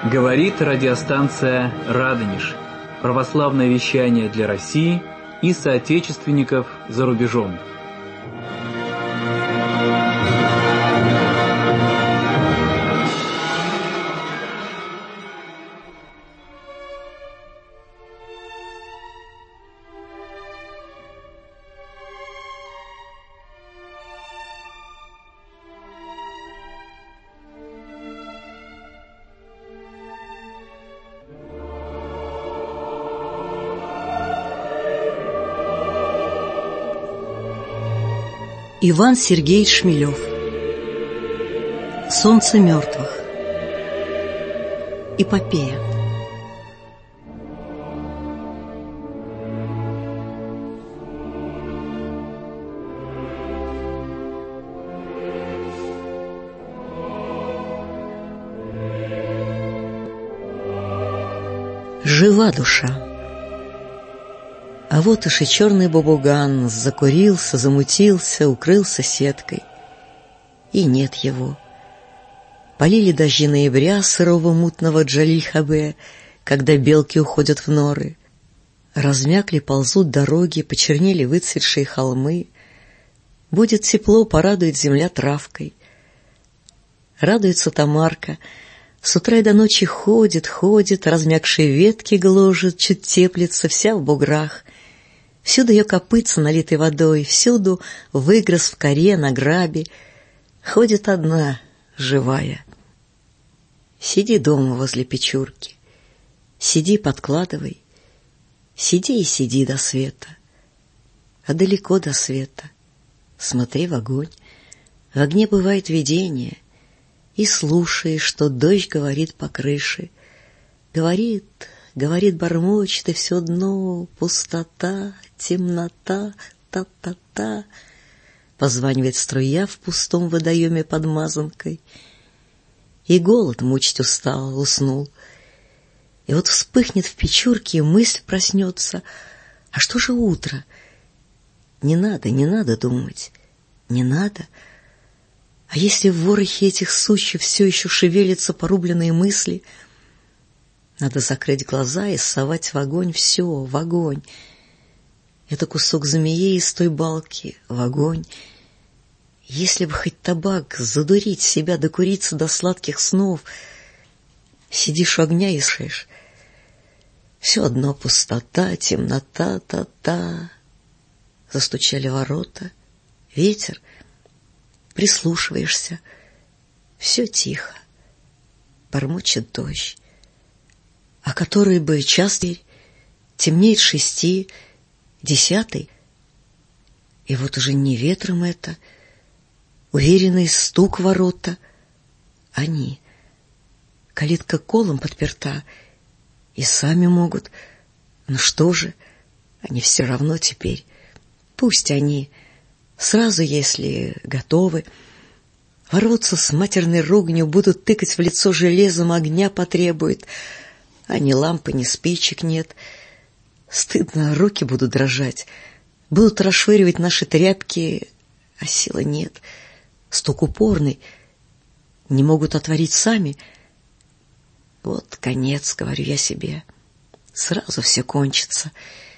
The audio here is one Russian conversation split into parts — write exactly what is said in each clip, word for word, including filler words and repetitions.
Говорит радиостанция «Радонеж». Православное вещание для России и соотечественников за рубежом. Иван Сергеевич Шмелев. Солнце мертвых. Эпопея. Жива душа. А вот уж и черный бабуган закурился, замутился, укрылся сеткой. И нет его. Полили дожди ноября сырого мутного Джалиль-Хабе, когда белки уходят в норы. Размякли, ползут дороги, почернели выцветшие холмы. Будет тепло, порадует земля травкой. Радуется Тамарка. С утра и до ночи ходит, ходит, размякшие ветки гложет, чуть теплится, вся в буграх. Всюду ее копытца, налитой водой, всюду выгрыз в коре, на грабе. Ходит одна, живая. Сиди дома возле печурки, сиди, подкладывай, сиди и сиди до света. А далеко до света смотри в огонь. В огне бывает видение, и слушай, что дождь говорит по крыше. Говорит, говорит, бормочет, и все дно пустота, темнота, та-та-та. Позванивает струя в пустом водоеме под мазанкой. И голод мучить устал, уснул. И вот вспыхнет в печурке, и мысль проснется. А что же утро? Не надо, не надо думать, не надо. А если в ворохе этих сучьев все еще шевелятся порубленные мысли, надо закрыть глаза и совать в огонь все, в огонь. Это кусок змеи из той балки, в огонь. Если бы хоть табак, задурить себя, докуриться до сладких снов. Сидишь у огня и слышишь. Все одно пустота, темнота, та-та. Застучали ворота, ветер. Прислушиваешься. Все тихо. Бормочет дождь. А который бы час теперь? Темнеет шести, десятый. И вот уже не ветром это, уверенный стук ворота. Они. Калитка колом подперта, и сами могут. Ну что же, они все равно теперь. Пусть они, сразу, если готовы, ворвутся с матерной руганью, будут тыкать в лицо железом, огня потребует. А ни лампы, ни спичек нет. Стыдно, руки будут дрожать. Будут расшвыривать наши тряпки, а силы нет. Стук упорный. Не могут отворить сами. Вот конец, говорю я себе. Сразу все кончится.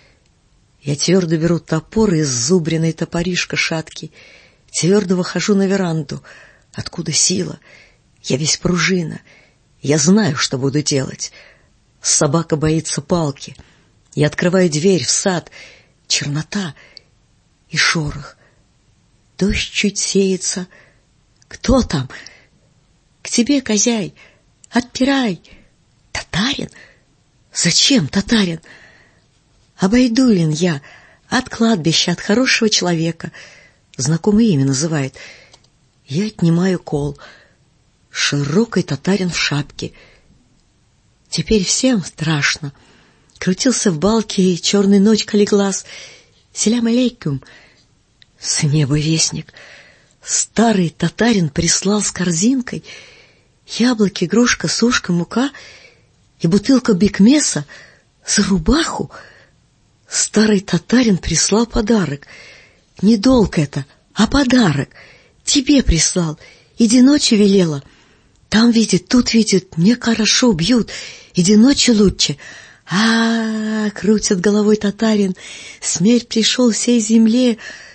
Я твердо беру топор из зубренной топоришка шаткий. Твердо выхожу на веранду. Откуда сила? Я весь пружина. Я знаю, что буду делать. Собака боится палки. Я открываю дверь в сад. Чернота и шорох. Дождь чуть сеется. Кто там? К тебе, козяй. Отпирай. Татарин? Зачем татарин? Обойдулин я. От кладбища, от хорошего человека. Знакомое имя называет. Я отнимаю кол. Широкий татарин в шапке. Теперь всем страшно. Крутился в балке черный ночь калиглаз. Селям алейкум. С неба вестник. Старый татарин прислал с корзинкой яблоки, грушка, сушка, мука и бутылка бекмеса за рубаху. Старый татарин прислал подарок. Не долг это, а подарок. Тебе прислал. Иди ночью велела. Там видит, тут видит, мне хорошо, бьют, иди ночью лучше. А, -а, -а крутит головой татарин, смерть пришел всей земле.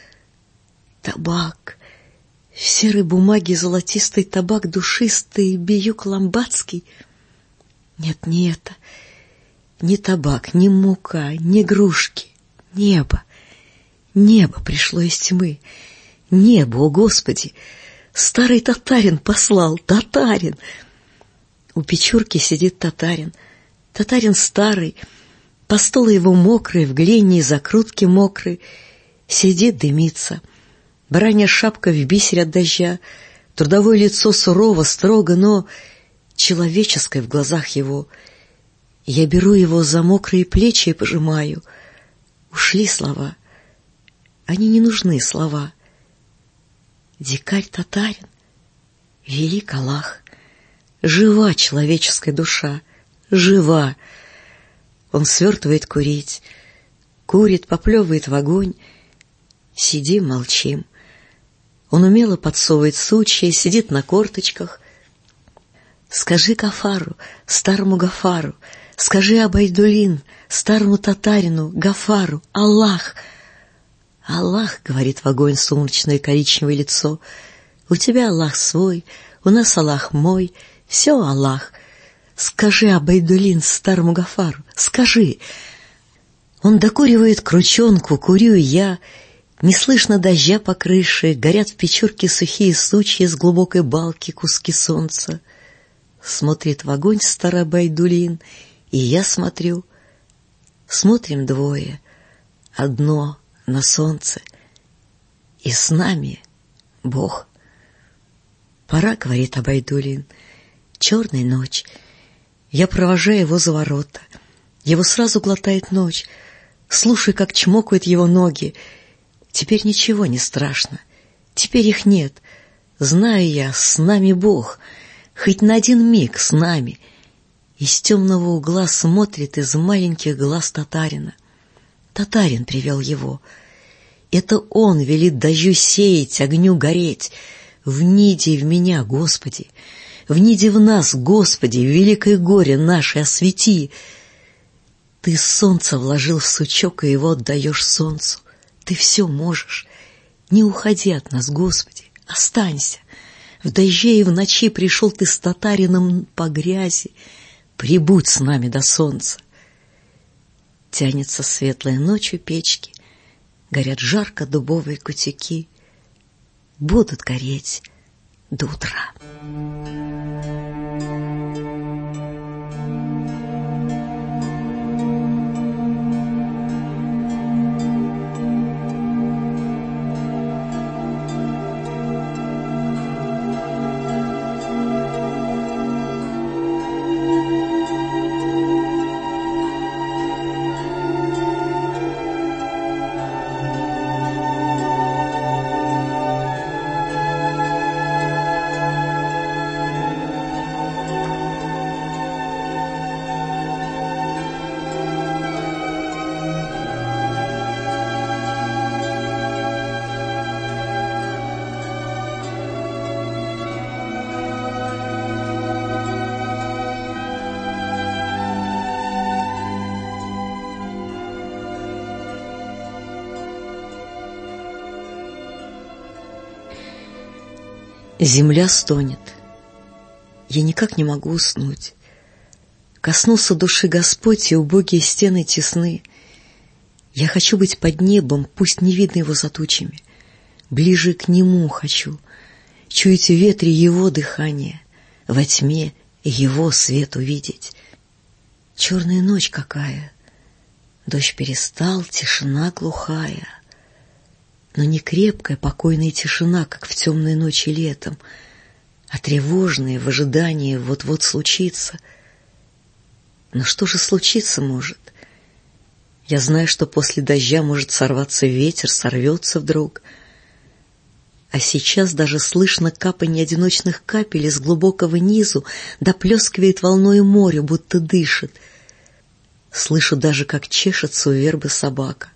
Табак, в серой бумаге золотистый табак, душистый, биюк ламбадский. Нет, не это, не табак, не мука, не игрушки, небо. Небо пришло из тьмы. Небо, о Господи! Старый татарин послал, татарин! У печурки сидит татарин. Татарин старый, постол его мокрый, в глине и закрутки мокрый. Сидит, дымится. Баранья шапка в бисере от дождя. Трудовое лицо сурово, строго, но человеческое в глазах его. Я беру его за мокрые плечи и пожимаю. Ушли слова. Они не нужны, слова. Дикарь-татарин, велик Аллах. Жива человеческая душа, жива. Он свертывает курить, курит, поплевывает в огонь. Сидим, молчим. Он умело подсовывает сучья, сидит на корточках. Скажи Гафару, старому Гафару, скажи Абайдулин, старому татарину, Гафару, Аллах. Аллах, говорит в огонь сумрачное коричневое лицо, у тебя Аллах свой, у нас Аллах мой, все Аллах. Скажи Абайдулин старому Гафару, скажи. Он докуривает крученку, курю и я. Не слышно дождя по крыше, горят в печурке сухие сучья с глубокой балки куски солнца. Смотрит в огонь старый Абайдулин, и я смотрю. Смотрим двое, одно на солнце, и с нами Бог. Пора, говорит Абайдулин, черная ночь. Я провожаю его за ворота. Его сразу глотает ночь. Слушай, как чмокают его ноги. Теперь ничего не страшно. Теперь их нет. Знаю я, с нами Бог. Хоть на один миг с нами. Из темного угла смотрит из маленьких глаз татарина. Татарин привел его. Это он велит дождю сеять, огню гореть. Вниди в меня, Господи, вниди в нас, Господи, великое горе наше освети. Ты солнце вложил в сучок, и его отдаешь солнцу. Ты все можешь. Не уходи от нас, Господи, останься. В дожде и в ночи пришел ты с татарином по грязи. Прибудь с нами до солнца. Тянется светлая ночь у печки, горят жарко дубовые кутики, будут гореть до утра. Земля стонет. Я никак не могу уснуть. Коснулся души Господь, и убогие стены тесны. Я хочу быть под небом, пусть не видно его за тучами. Ближе к нему хочу. Чуять в ветре его дыхание, во тьме его свет увидеть. Черная ночь какая. Дождь перестал, тишина глухая. Но не крепкая, покойная тишина, как в темной ночи летом, а тревожная в ожидании вот-вот случится. Но что же случиться может? Я знаю, что после дождя может сорваться ветер, сорвется вдруг. А сейчас даже слышно капанье одиночных капель из глубокого низу, доплескивает волною море, будто дышит. Слышу даже, как чешется у вербы собака.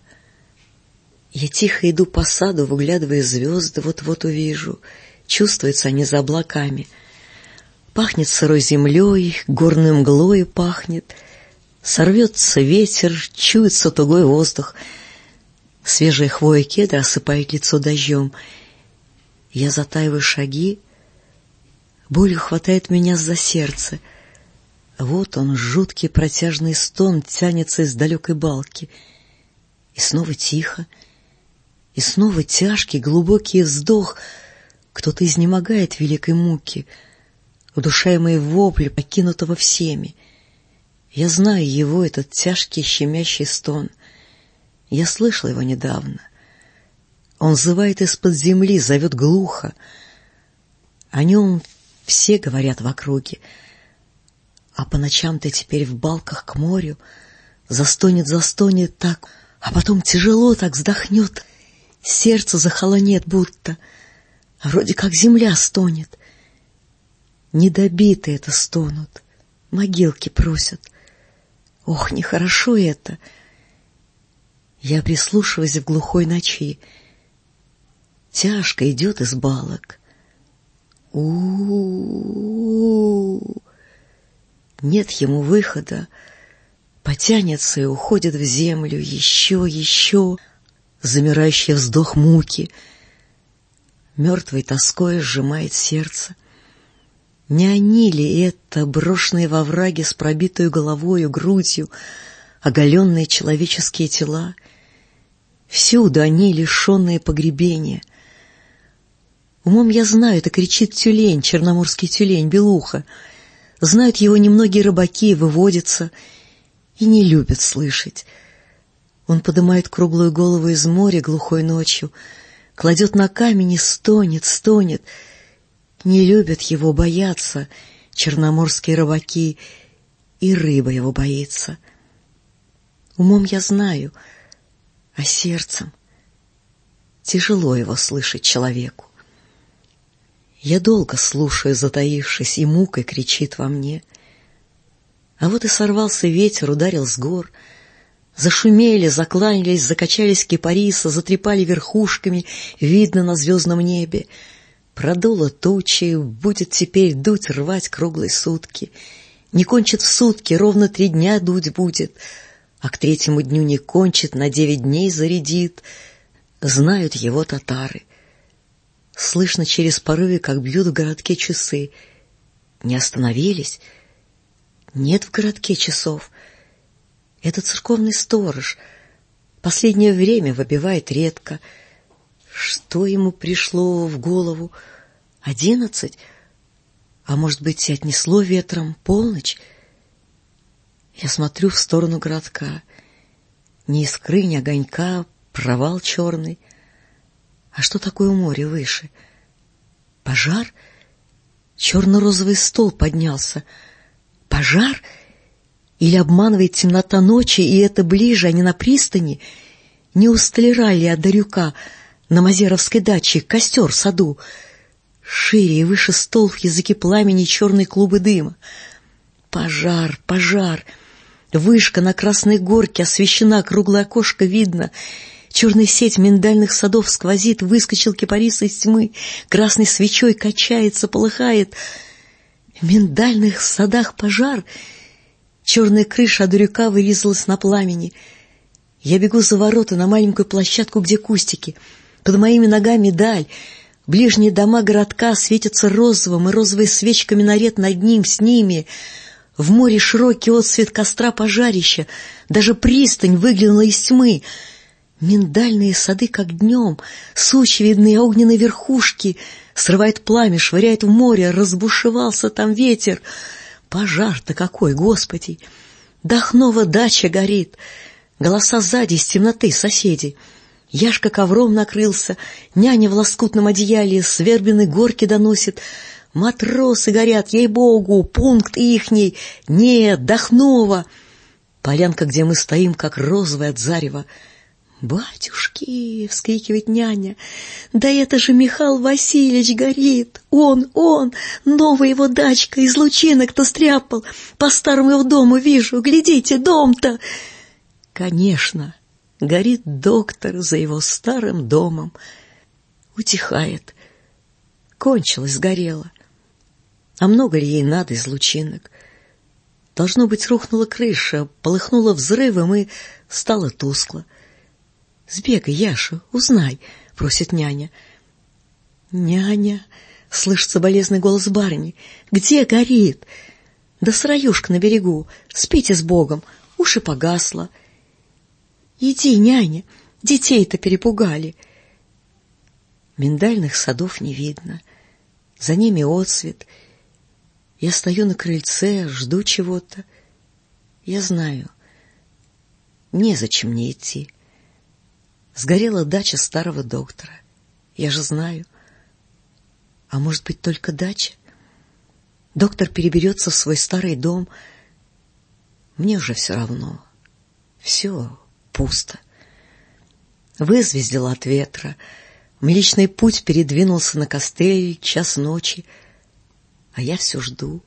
Я тихо иду по саду, выглядывая звезды, вот-вот увижу. Чувствуются они за облаками. Пахнет сырой землей, горной мглою пахнет. Сорвется ветер, чуется тугой воздух. Свежая хвоя кедра осыпает лицо дождем. Я затаиваю шаги, болью хватает меня за сердце. Вот он, жуткий протяжный стон, тянется из далекой балки. И снова тихо, и снова тяжкий, глубокий вздох. Кто-то изнемогает в великой муке, удушаемый вопль покинутого всеми. Я знаю его, этот тяжкий, щемящий стон. Я слышал его недавно. Он взывает из-под земли, зовет глухо. О нем все говорят в округе. А по ночам-то теперь в балках к морю застонет, застонет так, а потом тяжело так вздохнет, сердце захолонет будто, а вроде как земля стонет. Недобитые это стонут, могилки просят. Ох, нехорошо это. Я прислушиваюсь в глухой ночи. Тяжко идет из балок. У-у-у-у. Нет ему выхода. Потянется и уходит в землю. Еще, еще. Замирающий вздох муки. Мертвой тоской сжимает сердце. Не они ли это, брошенные во враге с пробитою головою, грудью, оголенные человеческие тела? Всюду они, лишенные погребения. Умом я знаю, это кричит тюлень, черноморский тюлень, белуха. Знают его немногие рыбаки, выводятся и не любят слышать. Он поднимает круглую голову из моря глухой ночью, кладет на камень и стонет, стонет. Не любят его, боятся черноморские рыбаки, и рыба его боится. Умом я знаю, а сердцем тяжело его слышать человеку. Я долго слушаю, затаившись, и мукой кричит во мне. А вот и сорвался ветер, ударил с гор. Зашумели, закланялись, закачались кипарисы, затрепали верхушками, видно на звездном небе. Продуло тучи, будет теперь дуть, рвать круглые сутки. Не кончит в сутки, ровно три дня дуть будет, а к третьему дню не кончит, на девять дней зарядит. Знают его татары. Слышно через порывы, как бьют в городке часы. Не остановились? Нет в городке часов. Это церковный сторож. Последнее время выбивает редко. Что ему пришло в голову? Одиннадцать? А может быть, и отнесло ветром полночь? Я смотрю в сторону городка. Ни искры, ни огонька, провал черный. А что такое у моря выше? Пожар? Черно-розовый стол поднялся. Пожар? Или обманывает темнота ночи, и это ближе, а не на пристани? Не у столяра ли от Дарюка на Мазеровской даче костер в саду? Шире и выше стол в языке пламени черные клубы дыма. Пожар, пожар. Вышка на Красной Горке освещена, круглое окошко видно. Черная сеть миндальных садов сквозит, выскочил кипарис из тьмы, красной свечой качается, полыхает. В миндальных садах пожар. Черная крыша Адурюка вырезалась на пламени. Я бегу за ворота на маленькую площадку, где кустики. Под моими ногами даль. Ближние дома городка светятся розовым, и розовая свечка минарет над ним, с ними. В море широкий отсвет костра пожарища. Даже пристань выглянула из тьмы. Миндальные сады, как днем, сучи видны, огненные верхушки. Срывает пламя, швыряет в море, разбушевался там ветер. Пожар-то какой, Господи! Дахнова дача горит. Голоса сзади из темноты соседи. Яшка ковром накрылся, няня в лоскутном одеяле с вербиной горки доносит. Матросы горят, ей-богу, пункт ихний. Нет, Дахнова. Полянка, где мы стоим, как розовая от зарева. «Батюшки!» — вскрикивает няня. «Да это же Михаил Васильевич горит! Он, он! Новая его дачка, из лучинок-то стряпал! По старому его дому вижу! Глядите, дом-то!» Конечно, горит доктор за его старым домом. Утихает. Кончилось, сгорело. А много ли ей надо из лучинок? Должно быть, рухнула крыша, полыхнула взрывом и стало тускло. «Сбегай, Яша, узнай», — просит няня. «Няня», — слышится болезненный голос барыни, — «где горит?» «Да сыроюшка на берегу, спите с Богом, уж и погасло». «Иди, няня, детей-то перепугали». Миндальных садов не видно, за ними отсвет. Я стою на крыльце, жду чего-то. Я знаю, незачем мне идти. Сгорела дача старого доктора. Я же знаю. А может быть, только дача? Доктор переберется в свой старый дом. Мне уже все равно. Все пусто. Вызвездило от ветра. Млечный путь передвинулся на костыль, час ночи. А я все жду.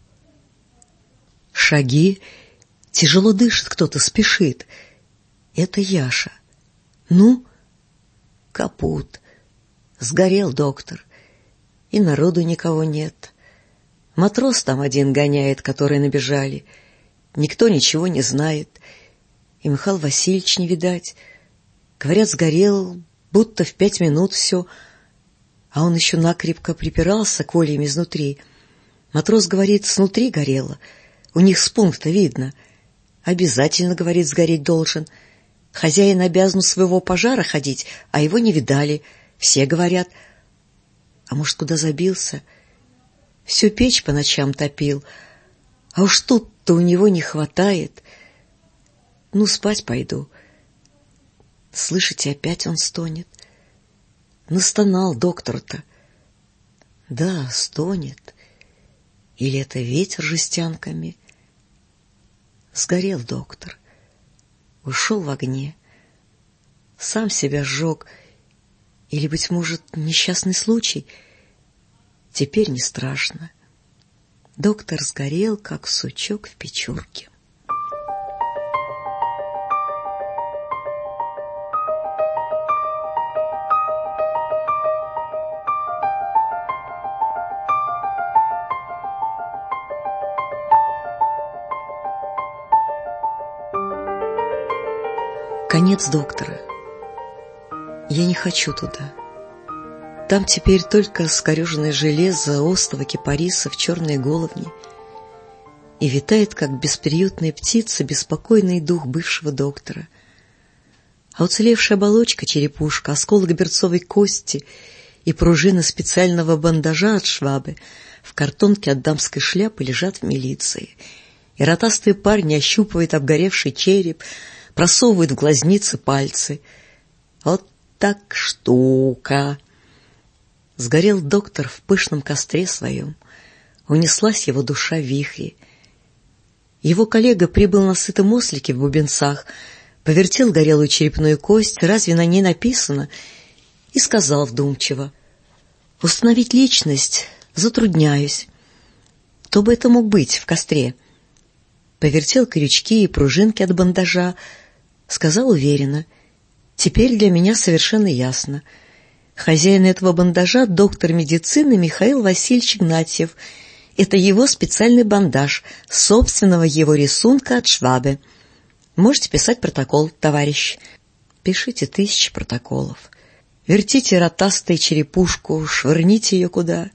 Шаги. Тяжело дышит кто-то, спешит. Это Яша. Ну, капут. Сгорел доктор. И народу никого нет. Матрос там один гоняет, которые набежали. Никто ничего не знает. И Михаил Васильевич не видать. Говорят, сгорел, будто в пять минут все. А он еще накрепко припирался колем изнутри. Матрос говорит, снутри горело. У них с пункта видно. Обязательно, говорит, сгореть должен. Хозяин обязан своего пожара ходить, а его не видали. Все говорят. А может, куда забился? Всю печь по ночам топил. А уж тут-то у него не хватает. Ну, спать пойду. Слышите, опять он стонет. Настонал доктор-то. Да, стонет. Или это ветер жестянками? Сгорел доктор. Ушел в огне. Сам себя сжег. Или, быть может, несчастный случай? Теперь не страшно. Доктор сгорел, как сучок в печурке. Конец доктора. Я не хочу туда. Там теперь только скореженное железо, остова кипарисов, черные головни. И витает, как бесприютная птица, беспокойный дух бывшего доктора. А уцелевшая оболочка, черепушка, осколок берцовой кости и пружина специального бандажа от швабы в картонке от дамской шляпы лежат в милиции. И ротастые парни ощупывают обгоревший череп, просовывают в глазницы пальцы. Вот так штука. Сгорел доктор в пышном костре своем. Унеслась его душа в вихре. Его коллега прибыл на сытом ослике в бубенцах, повертел горелую черепную кость, разве на ней написано, и сказал вдумчиво: «Установить личность затрудняюсь. Кто бы это мог быть в костре?» Повертел крючки и пружинки от бандажа, сказал уверенно: «Теперь для меня совершенно ясно. Хозяин этого бандажа — доктор медицины Михаил Васильевич Игнатьев. Это его специальный бандаж, собственного его рисунка от швабы. Можете писать протокол, товарищ». Пишите тысячи протоколов. Вертите ротастой черепушку, швырните ее куда.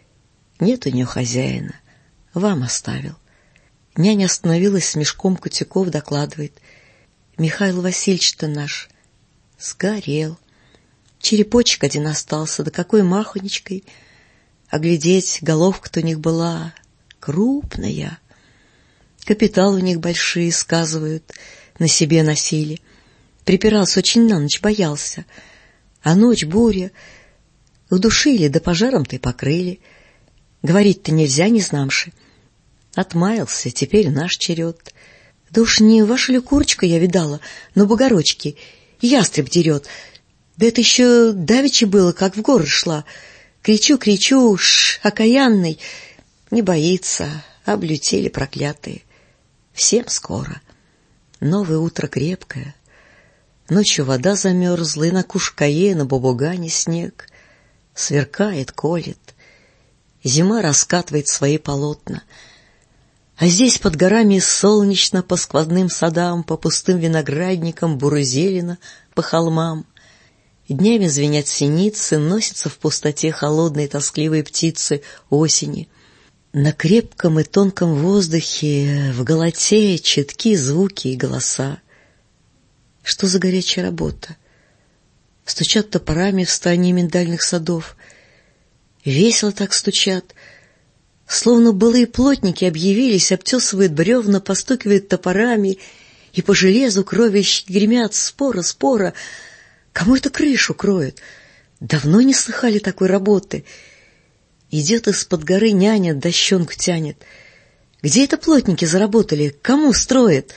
Нет у нее хозяина. Вам оставил. Няня остановилась с мешком кутяков, докладывает: «Михаил Васильевич-то наш сгорел. Черепочек один остался, да какой махонечкой. А глядеть, головка-то у них была крупная. Капитал у них большие, сказывают, на себе носили. Припирался очень на ночь, боялся. А ночь буря. Удушили, да пожаром-то и покрыли. Говорить-то нельзя, не знамши. Отмаялся, теперь наш черед. Да уж не ваша ли курочка я видала, но бугорочки. Ястреб дерет. Да это еще давеча было, как в горы шла. Кричу, кричу, ш, окаянный. Не боится, облютели проклятые. Всем скоро. Новое утро крепкое. Ночью вода замерзла, и на Кушкае, на Бобугане снег. Сверкает, колет. Зима раскатывает свои полотна. А здесь под горами солнечно, по сквозным садам, по пустым виноградникам, буры-зелено, по холмам. Днями звенят синицы, носятся в пустоте холодные тоскливые птицы осени. На крепком и тонком воздухе, в голосе читки звуки и голоса. Что за горячая работа? Стучат топорами в стане миндальных садов. Весело так стучат. Словно былые плотники объявились, обтесывают бревна, постукивают топорами, и по железу кровищи гремят спора, спора. Кому это крышу кроет? Давно не слыхали такой работы. Идет из-под горы няня, дощенку тянет. Где это плотники заработали? Кому строят?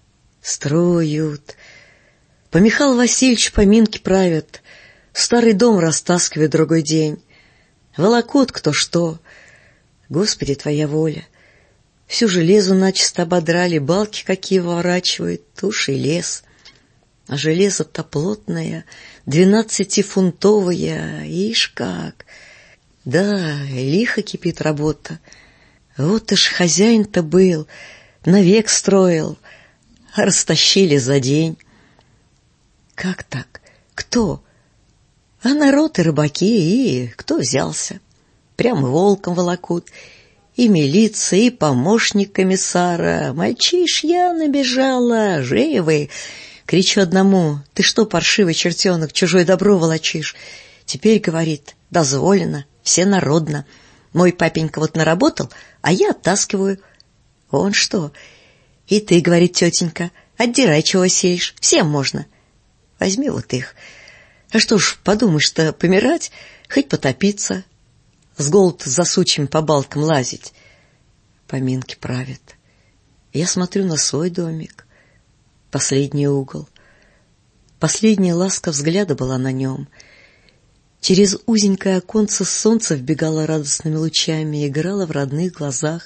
Строят. По Михаилу Васильевичу поминки правят. Старый дом растаскивают другой день. Волокут кто что. Господи, твоя воля. Всю железу начисто ободрали, балки какие выворачивают, туши и лес. А железо-то плотное, двенадцатифунтовое, ишь как. Да, лихо кипит работа. Вот ты ж хозяин-то был, навек строил, а растащили за день. Как так? Кто? А народ и рыбаки, и кто взялся? Прямо волком волокут. И милиция, и помощник комиссара. Мальчиш, я набежала, живы. Кричу одному: ты что, паршивый чертенок, чужое добро волочишь? Теперь, говорит, дозволено, всенародно. Мой папенька вот наработал, а я оттаскиваю. Он что? И ты, говорит тетенька, отдирай, чего сеешь, всем можно. Возьми вот их. А что ж, подумаешь-то, помирать, хоть потопиться, с голоду за сучьями по балкам лазить. Поминки правят. Я смотрю на свой домик, последний угол. Последняя ласка взгляда была на нем. Через узенькое оконце солнце вбегало радостными лучами и играло в родных глазах.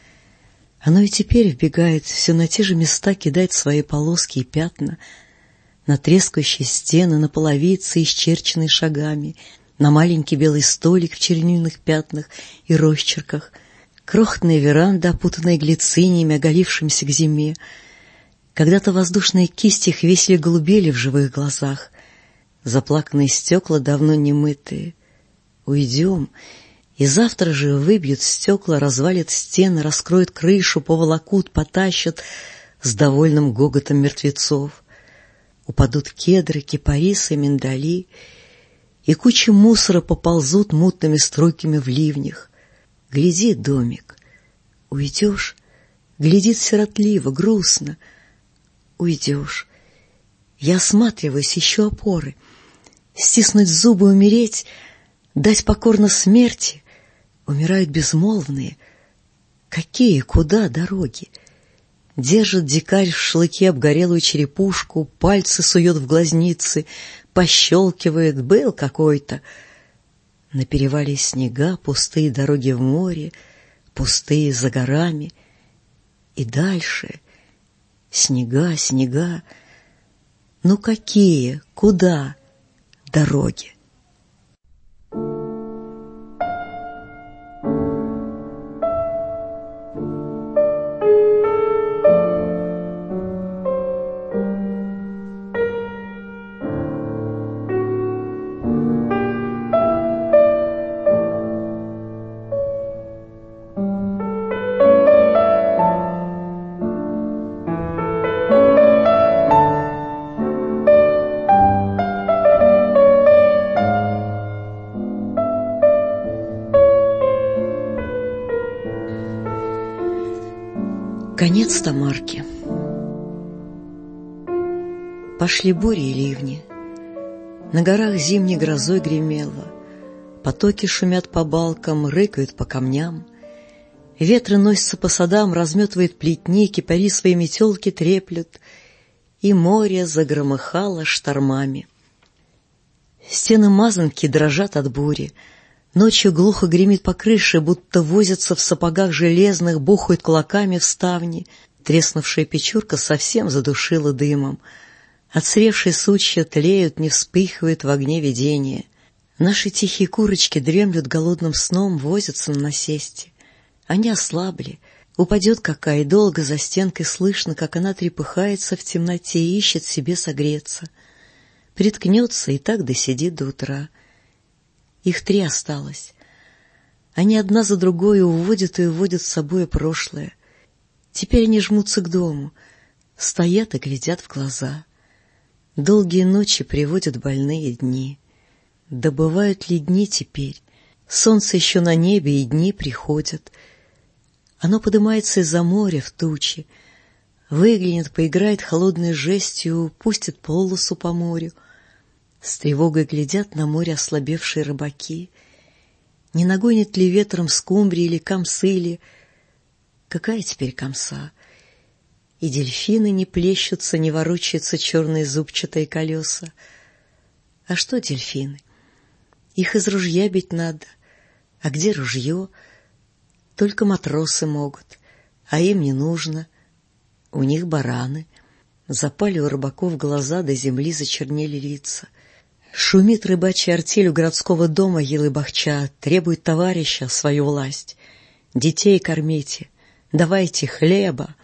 Оно и теперь вбегает, все на те же места кидает свои полоски и пятна, на трескающие стены, на половицы, исчерченные шагами, на маленький белый столик в чернильных пятнах и росчерках, крохотная веранда, опутанная глициниями, оголившимися к зиме. Когда-то воздушные кисти их весело голубели в живых глазах. Заплаканные стекла давно не мытые. Уйдем, и завтра же выбьют стекла, развалят стены, раскроют крышу, поволокут, потащат с довольным гоготом мертвецов. Упадут кедры, кипарисы, миндали, и кучи мусора поползут мутными струйками в ливнях. Гляди, домик, уйдешь, глядит сиротливо, грустно. Уйдешь. Я осматриваюсь, ищу опоры. Стиснуть зубы, умереть, дать покорно смерти. Умирают безмолвные. Какие, куда дороги? Держит дикарь в шлыке обгорелую черепушку, пальцы сует в глазницы, пощелкивает, был какой-то. На перевале снега, пустые дороги в море, пустые за горами. И дальше снега, снега. Ну какие, куда дороги? Конец Тамарки. Пошли бури и ливни. На горах зимней грозой гремело. Потоки шумят по балкам, рыкают по камням. Ветры носятся по садам, разметывает плетни, кипари свои метелки треплют. И море загромыхало штормами. Стены мазанки дрожат от бури. Ночью глухо гремит по крыше, будто возятся в сапогах железных, бухают кулаками в ставни. Треснувшая печурка совсем задушила дымом. Отсревшие сучья тлеют, не вспыхивают в огне видения. Наши тихие курочки дремлют голодным сном, возятся на насесте. Они ослабли. Упадет какая, и долго за стенкой слышно, как она трепыхается в темноте и ищет себе согреться. Приткнется и так досидит до утра. Их три осталось. Они одна за другой уводят и уводят с собой прошлое. Теперь они жмутся к дому, стоят и глядят в глаза. Долгие ночи приводят больные дни. Да бывают ли дни теперь? Солнце еще на небе, и дни приходят. Оно поднимается из-за моря в тучи, выглянет, поиграет холодной жестью, пустит полосу по морю. С тревогой глядят на море ослабевшие рыбаки. Не нагонит ли ветром скумбрии или камсыли? Какая теперь камса? И дельфины не плещутся, не ворочаются черные зубчатые колеса. А что дельфины? Их из ружья бить надо. А где ружье? Только матросы могут, а им не нужно. У них бараны. Запали у рыбаков глаза, до земли зачернели лица. Шумит рыбачья артель у городского дома елы-бахча, требует товарища свою власть. Детей кормите, давайте хлеба.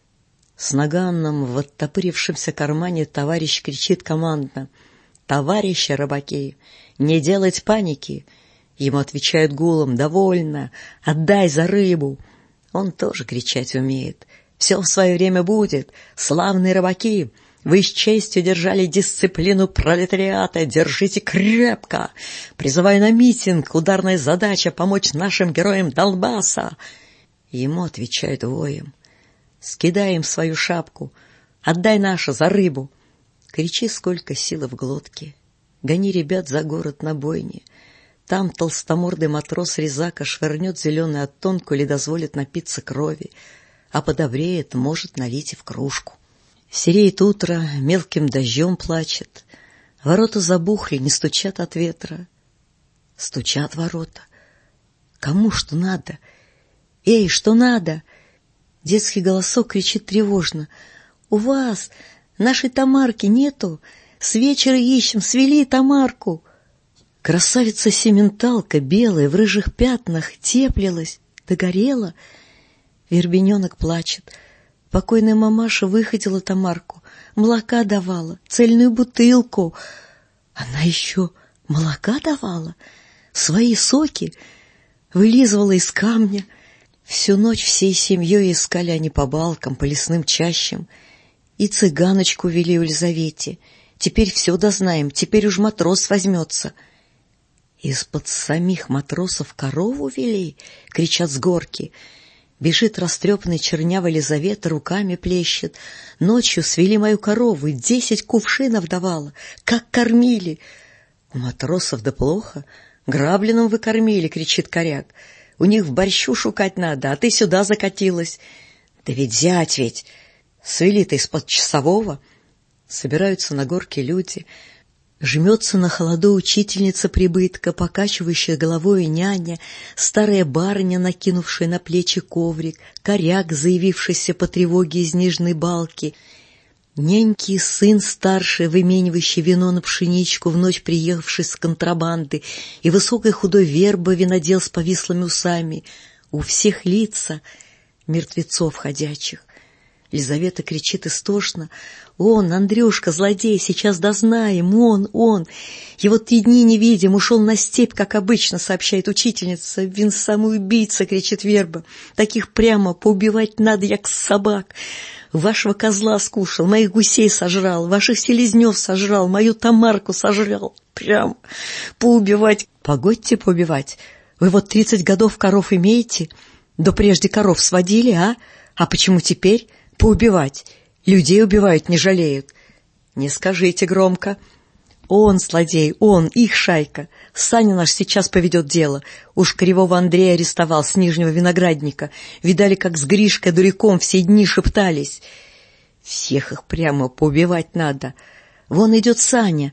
С наганным в оттопырившемся кармане товарищ кричит командно: «Товарищи рыбаки, не делать паники!» Ему отвечают гулом: «Довольно, отдай за рыбу». Он тоже кричать умеет: «Все в свое время будет, славные рыбаки! Вы с честью держали дисциплину пролетариата, держите крепко! Призываю на митинг, ударная задача — помочь нашим героям Донбасса!» Ему отвечают воем: «Скидай им свою шапку, отдай наше за рыбу!» Кричи, сколько силы в глотке, гони ребят за город на бойне. Там толстомордый матрос-резака швырнет зеленую оттонку или дозволит напиться крови, а подобреет, может налить и в кружку. Сереет утро, мелким дождем плачет. Ворота забухли, не стучат от ветра. Стучат ворота. Кому что надо? Эй, что надо? Детский голосок кричит тревожно: «У вас нашей Тамарки нету? С вечера ищем, свели Тамарку!» Красавица-сементалка, белая, в рыжих пятнах, теплилась, догорела. Вербененок плачет. Покойная мамаша выходила Тамарку, молока давала, цельную бутылку. Она еще молока давала, свои соки вылизывала из камня. Всю ночь всей семьей искали они по балкам, по лесным чащам. И цыганочку вели у Елизавете. Теперь все дознаем, теперь уж матрос возьмется. Из-под самих матросов корову вели, кричат с горки. Бежит растрепанная чернявая Елизавета, руками плещет. Ночью свели мою корову, и десять кувшинов давала. Как кормили! У матросов да плохо. Грабленым вы кормили, кричит коряк. У них в борщу шукать надо, а ты сюда закатилась. Да ведь зять ведь! Свели-то из-под часового. Собираются на горке люди. Жмется на холоду учительница прибытка, покачивающая головой няня, старая барыня, накинувшая на плечи коврик, коряк, заявившийся по тревоге из нижней балки, няньки сын старший, выменивающий вино на пшеничку, в ночь приехавший с контрабанды, и высокий худой верба, винодел с повислыми усами. У всех лица мертвецов ходячих. Елизавета кричит истошно: «Он, Андрюшка, злодей, сейчас дознаем, он, он! Его три дни не видим, ушел на степь, как обычно», — сообщает учительница. «Вин самый убийца», — кричит Верба. «Таких прямо поубивать надо, як собак. Вашего козла скушал, моих гусей сожрал, ваших селезнев сожрал, мою Тамарку сожрал. Прям поубивать». «Погодьте поубивать. Вы вот тридцать годов коров имеете? Да прежде коров сводили, а? А почему теперь поубивать? Людей убивают, не жалеют». «Не скажите громко. Он злодей, он, их шайка. Саня наш сейчас поведет дело. Уж Кривого Андрея арестовал с Нижнего Виноградника. Видали, как с Гришкой дураком все дни шептались. Всех их прямо поубивать надо. Вон идет Саня».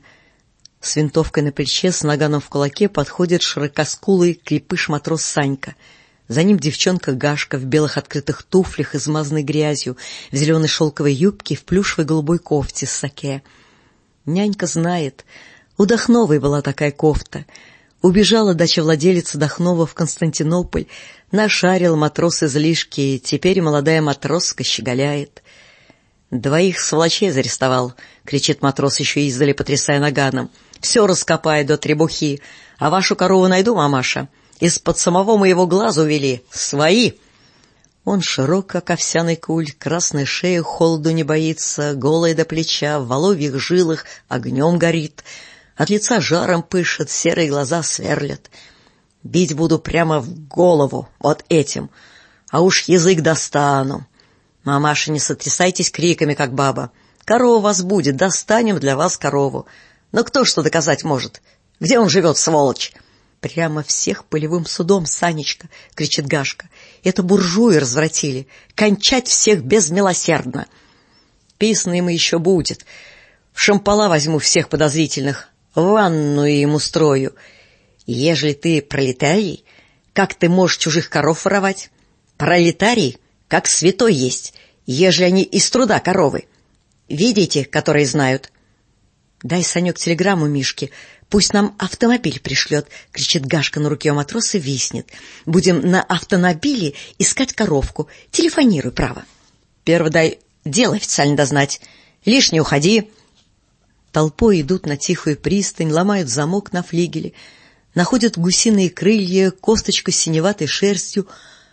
С винтовкой на плече, с наганом в кулаке подходит широкоскулый крепыш-матрос Санька. За ним девчонка Гашка в белых открытых туфлях, измазанной грязью, в зеленой шелковой юбке, в плюшевой голубой кофте с саке. Нянька знает, у Дахновой была такая кофта. Убежала дачевладелица Дохнова в Константинополь, нашарил матрос излишки, теперь молодая матроска щеголяет. «Двоих сволочей зарестовал», — кричит матрос еще издали, потрясая наганом. «Все раскопаю до требухи, а вашу корову найду, мамаша. Из-под самого моего глаза увели. Свои!» Он широк, как овсяный куль, красной шеи холоду не боится, голая до плеча, в воловьих жилах огнем горит. От лица жаром пышет, серые глаза сверлят. «Бить буду прямо в голову, вот этим, а уж язык достану. Мамаша, не сотрясайтесь криками, как баба. Корова вас будет, достанем для вас корову. Но кто что доказать может? Где он живет, сволочь?» «Прямо всех полевым судом, Санечка!» — кричит Гашка. «Это буржуи развратили. Кончать всех безмилосердно!» «Писно ему еще будет. В шампала возьму всех подозрительных, ванную им устрою. Ежели ты пролетарий, как ты можешь чужих коров воровать? Пролетарий, как святой есть, ежели они из труда коровы. Видите, которые знают?» «Дай, Санек, телеграмму Мишке, пусть нам автомобиль пришлет», — кричит Гашка на руке у матроса, виснет. «Будем на автомобиле искать коровку. Телефонируй, право». «Перво дай дело официально дознать. Лишний уходи». Толпой идут на тихую пристань, ломают замок на флигеле, находят гусиные крылья, косточку с синеватой шерстью.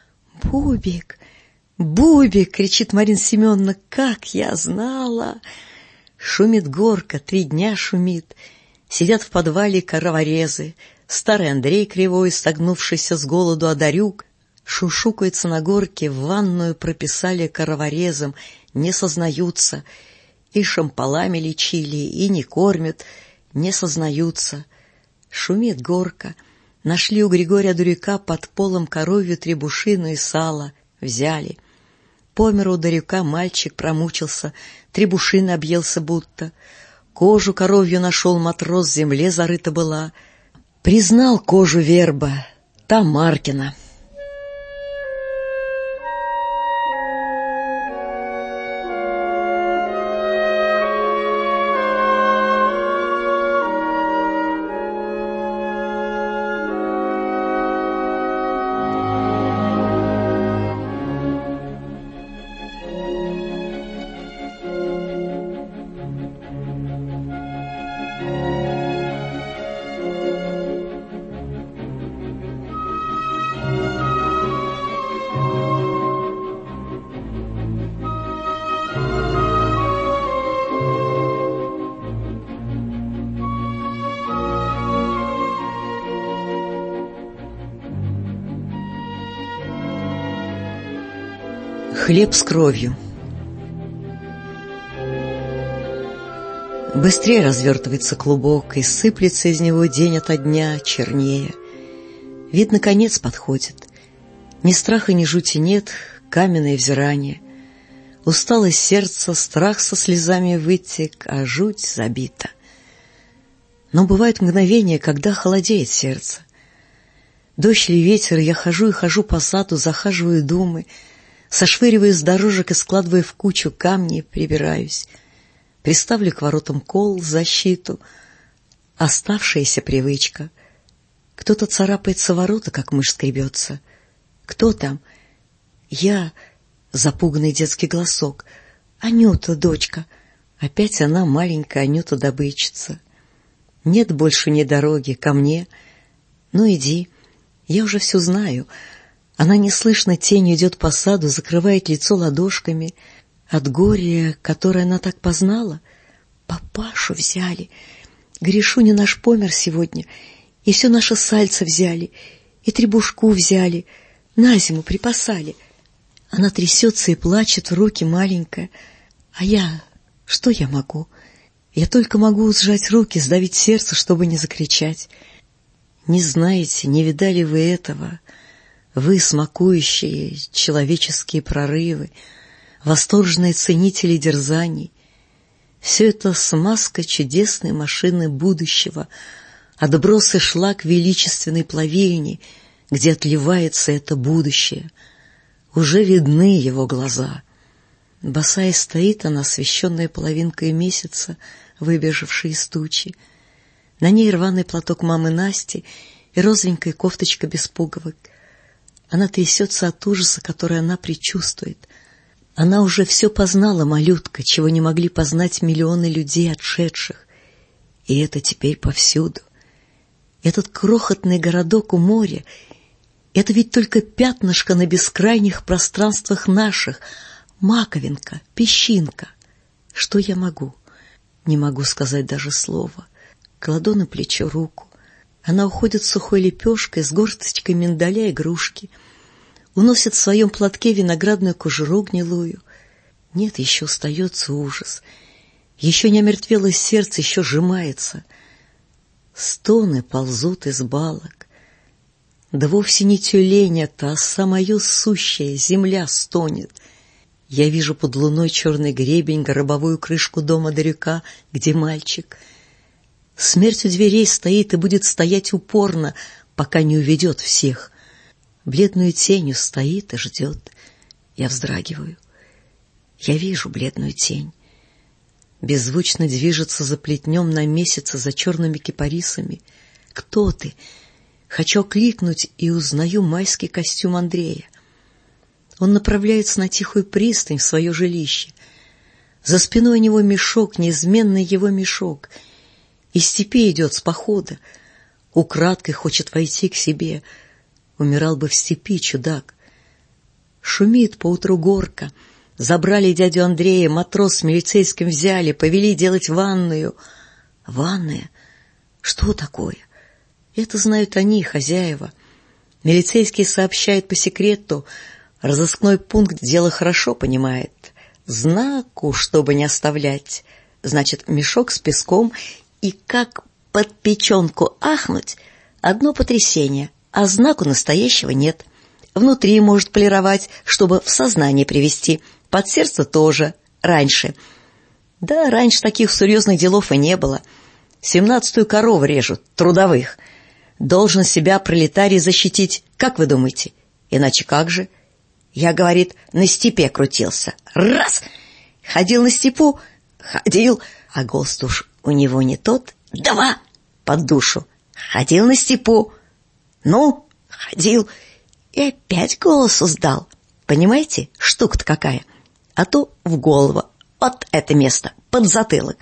«Бубик, Бубик!» — кричит Марина Семеновна. «Как я знала!» Шумит горка, три дня шумит. Сидят в подвале короворезы. Старый Андрей кривой, согнувшийся с голоду одарюк, шушукается на горке, в ванную прописали короворезом, не сознаются. И шампалами лечили, и не кормят, не сознаются. Шумит горка. Нашли у Григория Дурюка под полом коровью требушину и сало. Взяли. Помер у Дурюка мальчик, промучился, требушины объелся будто. Кожу коровью нашел матрос, в земле зарыта была. Признал кожу верба, та Маркина. Хлеб с кровью. Быстрее развертывается клубок, и сыплется из него день ото дня чернее. Видно, конец подходит. Ни страха, ни жути нет, каменное взирание. Усталое сердце, страх со слезами вытек, а жуть забита. Но бывают мгновения, когда холодеет сердце. Дождь ли ветер, я хожу и хожу по саду, захаживаю думы, сошвыриваю с дорожек и складываю в кучу камни, прибираюсь. Приставлю к воротам кол, защиту. Оставшаяся привычка. Кто-то царапается в ворота, как мышь скребется. Кто там? Я, запуганный детский голосок. Анюта, дочка. Опять она, маленькая Анюта-добытчица. Нет больше ни дороги ко мне. Ну, иди, я уже все знаю. Она неслышно тенью идет по саду, закрывает лицо ладошками. От горя, которое она так познала, папашу взяли. Гришуня наш помер сегодня, и все наше сальце взяли, и требушку взяли, на зиму припасали. Она трясется и плачет в руки маленькая. А я... что я могу? Я только могу сжать руки, сдавить сердце, чтобы не закричать. Не знаете, не видали вы этого... Вы, смакующие человеческие прорывы, восторженные ценители дерзаний, все это смазка чудесной машины будущего, отбросы шлак величественной плавильни, где отливается это будущее. Уже видны его глаза. Босая стоит она, освещенная половинкой месяца, выбежавшей из тучи. На ней рваный платок мамы Насти, и розовенькая кофточка без пуговок. Она трясется от ужаса, который она предчувствует. Она уже все познала, малютка, чего не могли познать миллионы людей, отшедших. И это теперь повсюду. Этот крохотный городок у моря — это ведь только пятнышко на бескрайних пространствах наших, маковинка, песчинка. Что я могу? Не могу сказать даже слова. Кладу на плечо руку. Она уходит сухой лепешкой с горсточкой миндаля и грушки. Уносит в своем платке виноградную кожуру гнилую. Нет, еще остается ужас. Еще не омертвелое сердце, еще сжимается. Стоны ползут из балок. Да вовсе не тюлень это, а самое сущее, земля стонет. Я вижу под луной черный гребень, гробовую крышку дома Дарюка, где мальчик. Смерть у дверей стоит и будет стоять упорно, пока не уведет всех. Бледную тенью стоит и ждет. Я вздрагиваю. Я вижу бледную тень. Беззвучно движется за плетнем на месяце, за черными кипарисами. Кто ты? Хочу окликнуть и узнаю майский костюм Андрея. Он направляется на тихую пристань в свое жилище. За спиной у него мешок, неизменный его мешок. Из степи идет с похода. Украдкой хочет войти к себе. Умирал бы в степи чудак. Шумит поутру горка. Забрали дядю Андрея, матрос с милицейским взяли, повели делать ванную. Ванная? Что такое? Это знают они, хозяева. Милицейский сообщает по секрету. Разыскной пункт дело хорошо понимает. Знаку, чтобы не оставлять. Значит, мешок с песком, и как под печенку ахнуть, одно потрясение, а знаку настоящего нет. Внутри может полировать, чтобы в сознание привести. Под сердце тоже. Раньше. Да, раньше таких серьезных делов и не было. Семнадцатую корову режут, трудовых. Должен себя пролетарий защитить. Как вы думаете? Иначе как же? Я, говорит, на степе крутился. Раз! Ходил на степу? Ходил. А голос уж у него не тот. Два! Под душу. Ходил на степу. Ну, ходил. И опять голосу сдал. Понимаете, штука-то какая? А то в голову. Вот это место, под затылок.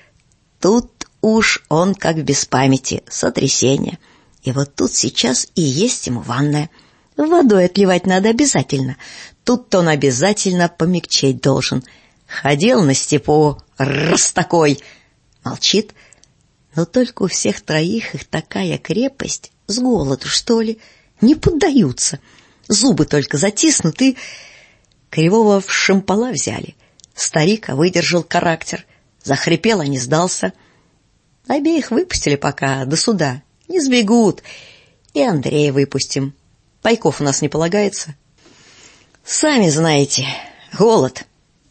Тут уж он как без памяти, сотрясение. И вот тут сейчас и есть ему ванная. Водой отливать надо обязательно. Тут-то он обязательно помягчеть должен. Ходил на степу, раз такой. Молчит. Но только у всех троих их такая крепость, с голоду, что ли, не поддаются. Зубы только затиснуты. Кривого в шампала взяли. Старик выдержал характер. Захрипел, а не сдался. Обеих выпустили пока, до суда. Не сбегут. И Андрея выпустим. Пайков у нас не полагается. Сами знаете, голод.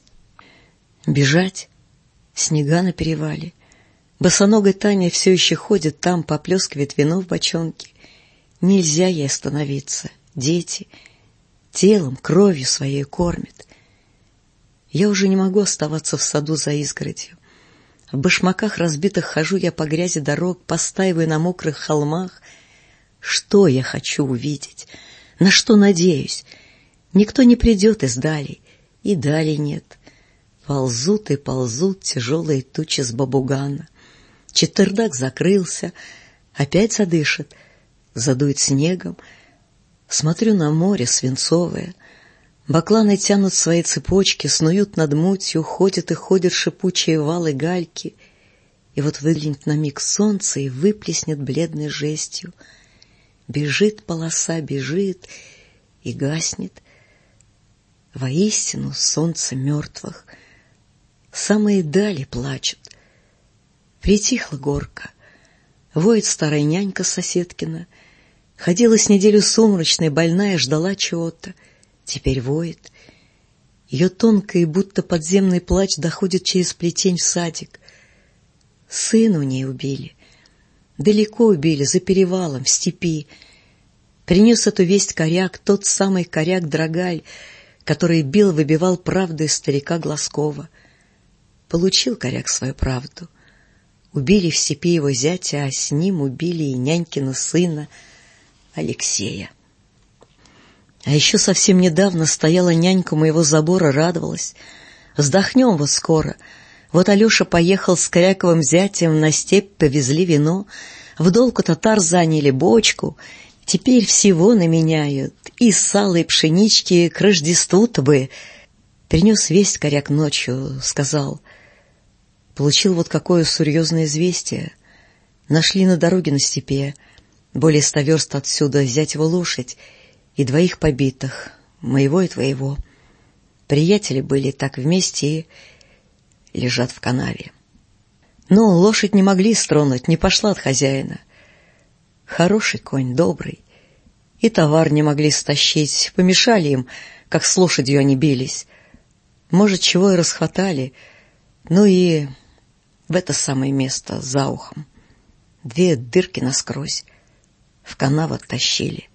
Бежать. Снега на перевале. Босоногая Таня все еще ходит там, поплескивает вино в бочонке. Нельзя ей остановиться. Дети телом, кровью своей кормят. Я уже не могу оставаться в саду за изгородью. В башмаках разбитых хожу я по грязи дорог, постаиваю на мокрых холмах. Что я хочу увидеть? На что надеюсь? Никто не придет из далей, и далей нет. Ползут и ползут тяжелые тучи с бабугана. Четвердак закрылся, опять задышит, задует снегом. Смотрю на море свинцовое. Бакланы тянут свои цепочки, снуют над мутью, ходят и ходят шипучие валы гальки. И вот выглянет на миг солнце и выплеснет бледной жестью. Бежит полоса, бежит и гаснет. Воистину солнце мертвых. Самые дали плачут. Притихла горка. Воет старая нянька соседкина. Ходила с неделю сумрачной, больная, ждала чего-то. Теперь воет. Ее тонкий, будто подземный плач доходит через плетень в садик. Сына у ней убили. Далеко убили, за перевалом, в степи. Принес эту весть коряк, тот самый коряк Драгаль, который бил, выбивал правду из старика Глазкова. Получил коряк свою правду. Убили в степи его зятя, а с ним убили и нянькина сына, Алексея. А еще совсем недавно стояла нянька у моего забора, радовалась. Вздохнем вот скоро. Вот Алеша поехал с Коряковым зятем на степь, повезли вино. В долг у татар заняли бочку. Теперь всего наменяют. И сало, и пшенички к Рождеству-то бы. Принес весть Коряк ночью, сказал. Получил вот какое серьезное известие. Нашли на дороге на степи, более ста верст отсюда, взять его лошадь и двоих побитых, моего и твоего. Приятели были так вместе и лежат в канаве. Но лошадь не могли стронуть, не пошла от хозяина. Хороший конь, добрый. И товар не могли стащить, помешали им, как с лошадью они бились. Может, чего и расхватали, ну и в это самое место за ухом. Две дырки насквозь, в канаву оттащили.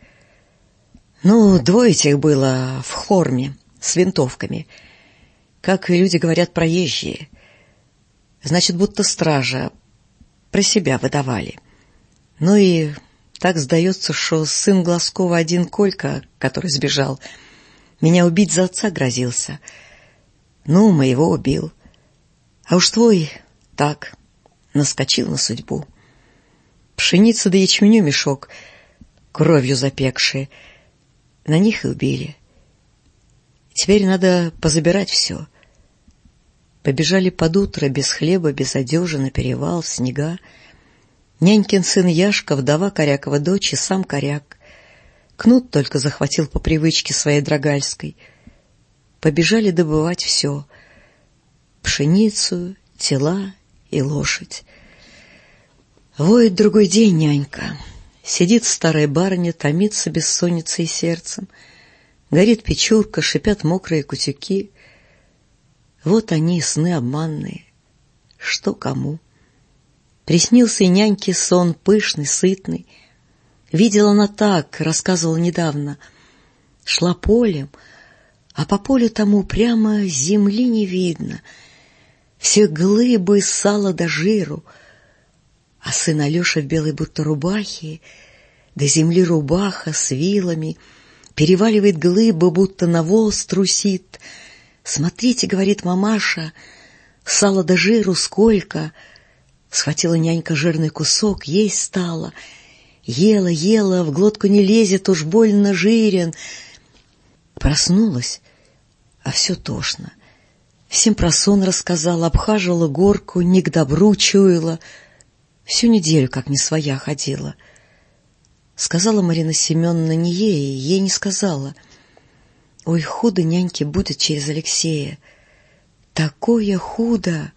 Ну, двое этих было в форме, с винтовками. Как люди говорят, проезжие. Значит, будто стража про себя выдавали. Ну и так сдается, что сын Глазкова один Колька, который сбежал, меня убить за отца грозился. Ну, моего убил. А уж твой так, наскочил на судьбу. Пшеница да ячменю мешок, кровью запекшие. На них и убили. Теперь надо позабирать все. Побежали под утро, без хлеба, без одежи, на перевал, в снега. Нянькин сын Яшка, вдова Корякова дочь и сам Коряк. Кнут только захватил по привычке своей драгальской. Побежали добывать все. Пшеницу, тела и лошадь. Воет другой день нянька. Сидит старая барыня, томится бессонницей и сердцем. Горит печурка, шипят мокрые кутюки. Вот они, сны обманные. Что кому? Приснился и няньке сон пышный, сытный. Видела она так, рассказывала недавно. Шла полем, а по полю тому прямо земли не видно. Все глыбы сала до жиру. А сын Алеша в белой будто рубахе, до земли рубаха с вилами, переваливает глыбы, будто навоз трусит. «Смотрите, — говорит мамаша, — сала до жиру сколько!» Схватила нянька жирный кусок, есть стала. Ела, ела, в глотку не лезет, уж больно жирен. Проснулась, а все тошно. Всем про сон рассказала, обхаживала горку, не к добру чуяла. Всю неделю как не своя ходила. Сказала Марина Семеновна не ей, ей не сказала. Ой, худо няньке будет через Алексея. Такое худо!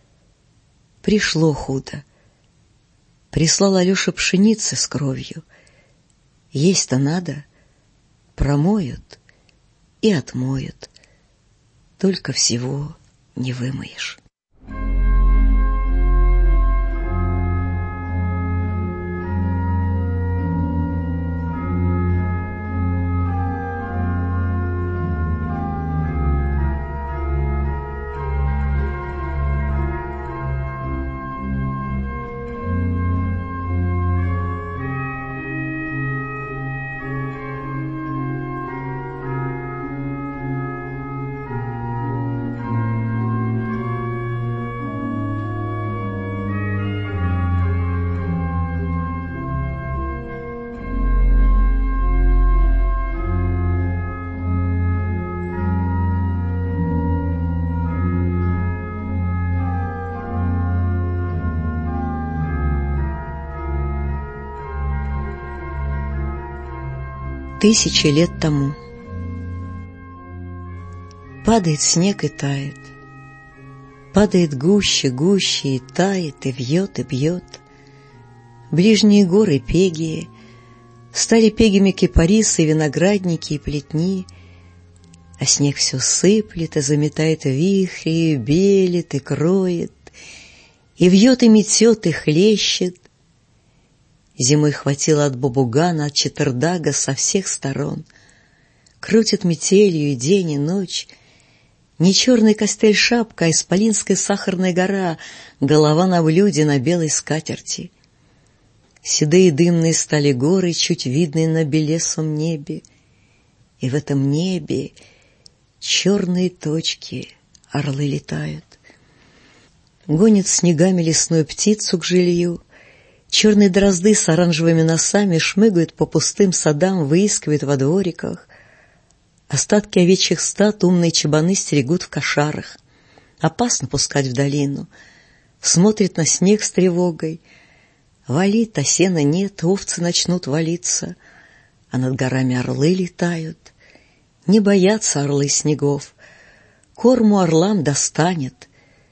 Пришло худо. Прислал Алеша пшеницы с кровью. Есть-то надо, промоют и отмоют. Только всего не вымоешь. Тысячи лет тому. Падает снег и тает, падает гуще, гуще и тает, и вьет, и бьет. Ближние горы пегие, стали пегими кипарисы, виноградники и плетни, а снег все сыплет и заметает вихри, и белит, и кроет, и вьет, и метет, и хлещет. Зимой хватило от Бабугана, от Четырдага со всех сторон. Крутит метелью и день, и ночь. Не черный костель шапка, а исполинская сахарная гора, голова на блюде на белой скатерти. Седые дымные стали горы, чуть видные на белесом небе. И в этом небе черные точки орлы летают. Гонят снегами лесную птицу к жилью. Черные дрозды с оранжевыми носами шмыгают по пустым садам, выискивают во двориках. Остатки овечьих стад умные чабаны стерегут в кошарах. Опасно пускать в долину. Смотрит на снег с тревогой. Валит, а сена нет, овцы начнут валиться. А над горами орлы летают. Не боятся орлы снегов. Корму орлам достанет.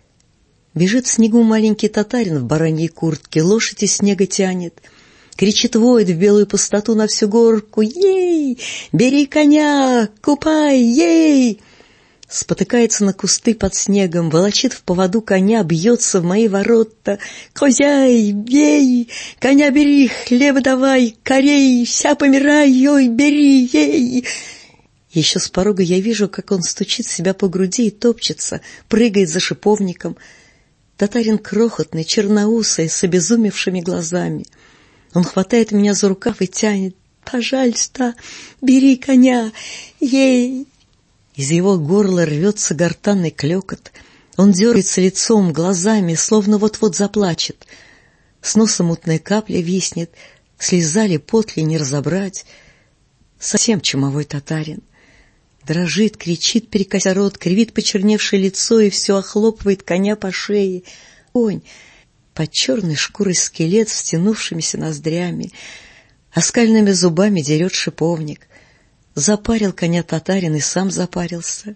Бежит в снегу маленький татарин в бараньей куртке, лошадь из снега тянет. Кричит, воет в белую пустоту на всю горку: «Ей! Бери коня! Купай! Ей!» Спотыкается на кусты под снегом, волочит в поводу коня, бьется в мои ворота. «Козяй, бей! Коня бери, хлеба давай, корей, вся помирай, ой, бери, ей!» Еще с порога я вижу, как он стучит себя по груди и топчется, прыгает за шиповником. Татарин крохотный, черноусый, с обезумевшими глазами. Он хватает меня за рукав и тянет: «Пожалуйста, бери коня, ей!» Из его горла рвется гортанный клёкот. Он дергается лицом, глазами, словно вот-вот заплачет. С носа мутная капля виснет, слеза ли, пот ли не разобрать. Совсем чумовой татарин. Дрожит, кричит, перекося рот, кривит почерневшее лицо и все охлопывает коня по шее. Конь под черной шкурой скелет с втянувшимися ноздрями, оскальными зубами дерет шиповник. Запарил коня татарин и сам запарился.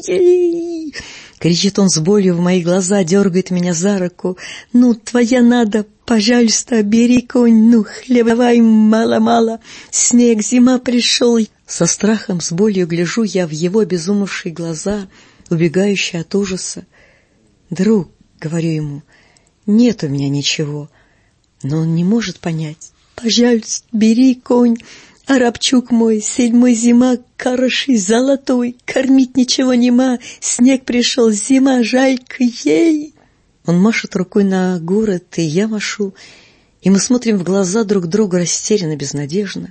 «Ей!» — кричит он с болью в мои глаза, дергает меня за руку. «Ну, твоя надо, пожалуйста, бери конь, ну, хлеба давай, мало-мало, снег, зима пришел». Со страхом, с болью гляжу я в его обезумевшие глаза, убегающие от ужаса. «Друг», — говорю ему, — «нет у меня ничего». Но он не может понять. «Пожалуйста, бери конь, арабчук мой, седьмой зима, хороший, золотой, кормить ничего нема, снег пришел, зима, жалька, ей!» Он машет рукой на город, и я машу, и мы смотрим в глаза друг другу растерянно, безнадежно.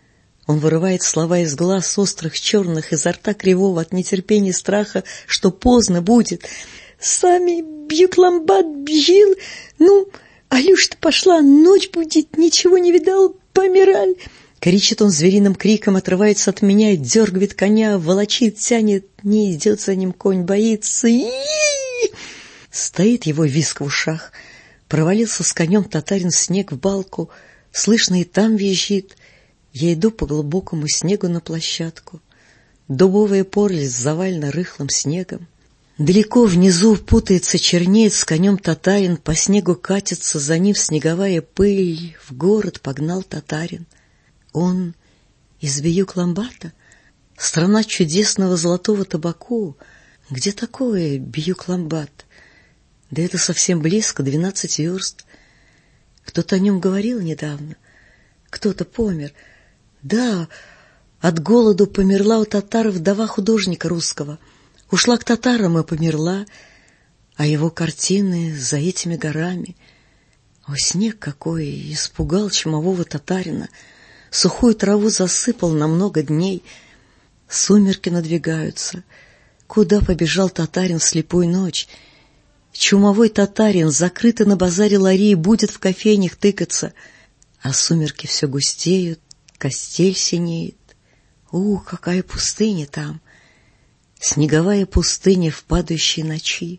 Он вырывает слова из глаз острых, черных, изо рта кривого от нетерпения и страха, что поздно будет. «Сами Бьюкламбат бежил, ну, Алюша-то пошла, ночь будет, ничего не видал, помираль!» Кричит он звериным криком, отрывается от меня и дергает коня, волочит, тянет, не идет за ним конь, боится. И-и-и! Стоит его визг в ушах. Провалился с конем татарин в снег в балку, слышно и там визжит. Я иду по глубокому снегу на площадку. Дубовая порлисть завалена рыхлым снегом. Далеко внизу путается, чернеет с конем татарин, по снегу катится, за ним снеговая пыль. В город погнал татарин. Он из Бьюкламбата, страна чудесного золотого табаку. Где такое Бьюкламбат? Да это совсем близко, двенадцать верст. Кто-то о нем говорил недавно. Кто-то помер. Да, от голоду померла у татар вдова художника русского. Ушла к татарам и померла, а его картины за этими горами. О, снег какой! Испугал чумового татарина. Сухую траву засыпал на много дней. Сумерки надвигаются. Куда побежал татарин в слепую ночь? Чумовой татарин, закрытый на базаре ларей, будет в кофейнях тыкаться. А сумерки все густеют, костель синеет. Ух, какая пустыня там! Снеговая пустыня в падающей ночи.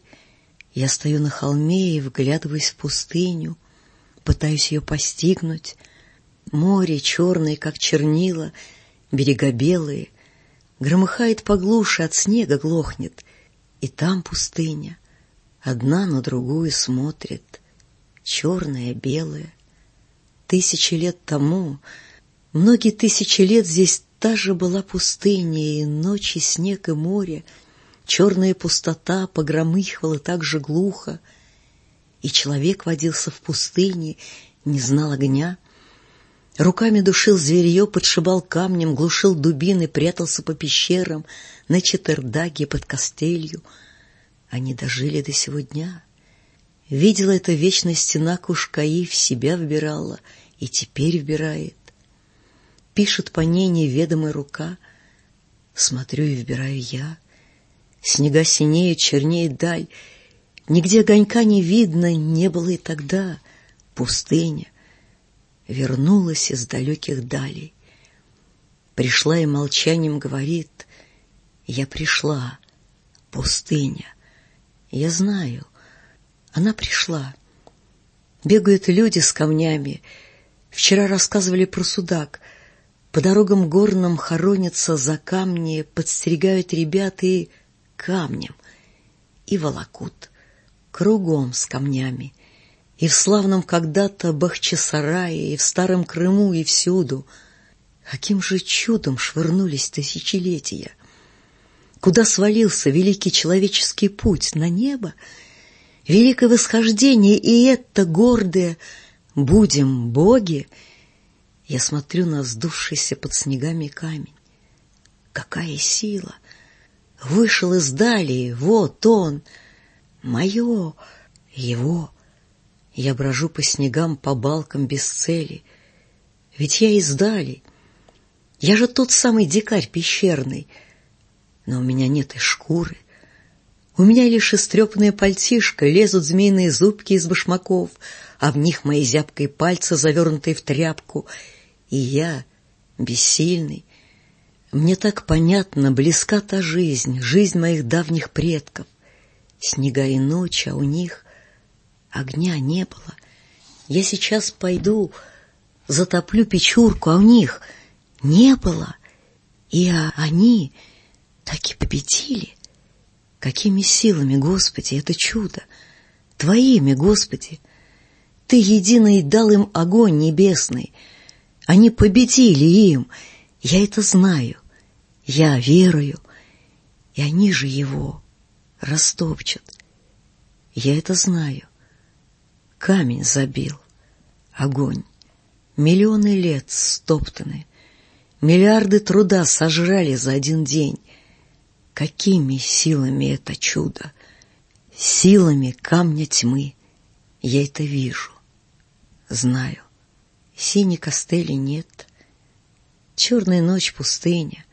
Я стою на холме и вглядываюсь в пустыню, пытаюсь ее постигнуть. Море черное, как чернила, берега белые. Громыхает поглуше, от снега глохнет. И там пустыня. Одна на другую смотрит. Черная, белая. Тысячи лет тому, многие тысячи лет здесь та же была пустыня, и ночи, снег и море. Черная пустота погромыхивала так же глухо. И человек водился в пустыне, не знал огня. Руками душил зверье, подшибал камнем, глушил дубины, прятался по пещерам, на Четырдаге под костелью. Они дожили до сего дня. Видела эта вечная стена Кушкаи, в себя вбирала, и теперь вбирает. Пишет по ней неведомая рука, смотрю и вбираю я. Снега синеют, чернеет даль, нигде огонька не видно, не было и тогда. Пустыня вернулась из далеких далей. Пришла и молчанием говорит: я пришла, пустыня. Я знаю, она пришла. Бегают люди с камнями. Вчера рассказывали про судак. По дорогам горным хоронятся за камни, подстерегают ребят и камнем, и волокут кругом с камнями. И в славном когда-то Бахчисарае, и в старом Крыму, и всюду. Каким же чудом швырнулись тысячелетия! Куда свалился великий человеческий путь? На небо? Великое восхождение, и это гордое «будем боги». Я смотрю на вздувшийся под снегами камень. Какая сила! Вышел из дали, вот он, мое, его. Я брожу по снегам, по балкам без цели. Ведь я из дали. Я же тот самый дикарь пещерный. Но у меня нет и шкуры. У меня лишь истрепанная пальтишко, лезут змеиные зубки из башмаков, а в них мои зябкие пальцы, завернутые в тряпку. И я, бессильный, мне так понятно, близка та жизнь, жизнь моих давних предков. Снега и ночь, а у них огня не было. Я сейчас пойду, затоплю печурку, а у них не было. И а они так и победили. Какими силами, Господи, это чудо! Твоими, Господи! Ты единый дал им огонь небесный. Они победили им. Я это знаю. Я верую. И они же его растопчут. Я это знаю. Камень забил. Огонь. Миллионы лет стоптаны. Миллиарды труда сожрали за один день. Какими силами это чудо? Силами камня тьмы. Я это вижу. Знаю. Синей костыли нет. Черная ночь, пустыня.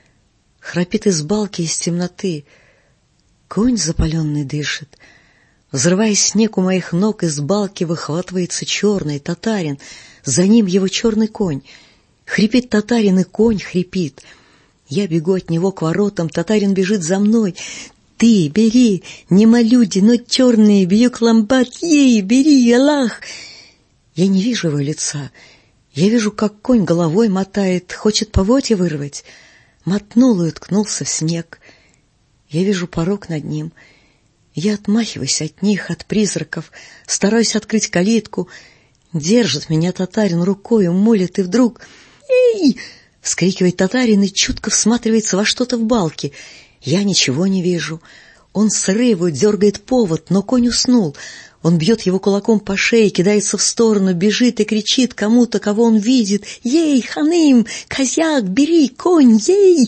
Храпит из балки, из темноты. Конь запаленный дышит. Взрывая снег у моих ног, из балки выхватывается черный татарин. За ним его черный конь. Хрипит татарин, и конь хрипит. Я бегу от него к воротам, татарин бежит за мной. Ты бери, не малюди, но черные, бьют ламбат, ей, бери, Аллах. Я не вижу его лица. Я вижу, как конь головой мотает, хочет поводья вырвать. Мотнул и уткнулся в снег. Я вижу порог над ним. Я отмахиваюсь от них, от призраков, стараюсь открыть калитку. Держит меня татарин рукой, молит, и вдруг... «Эй!» — вскрикивает татарин и чутко всматривается во что-то в балке. Я ничего не вижу. Он срывает, дергает повод, но конь уснул. Он бьет его кулаком по шее, кидается в сторону, бежит и кричит кому-то, кого он видит. «Ей, ханым! Козяк, бери, конь, ей!»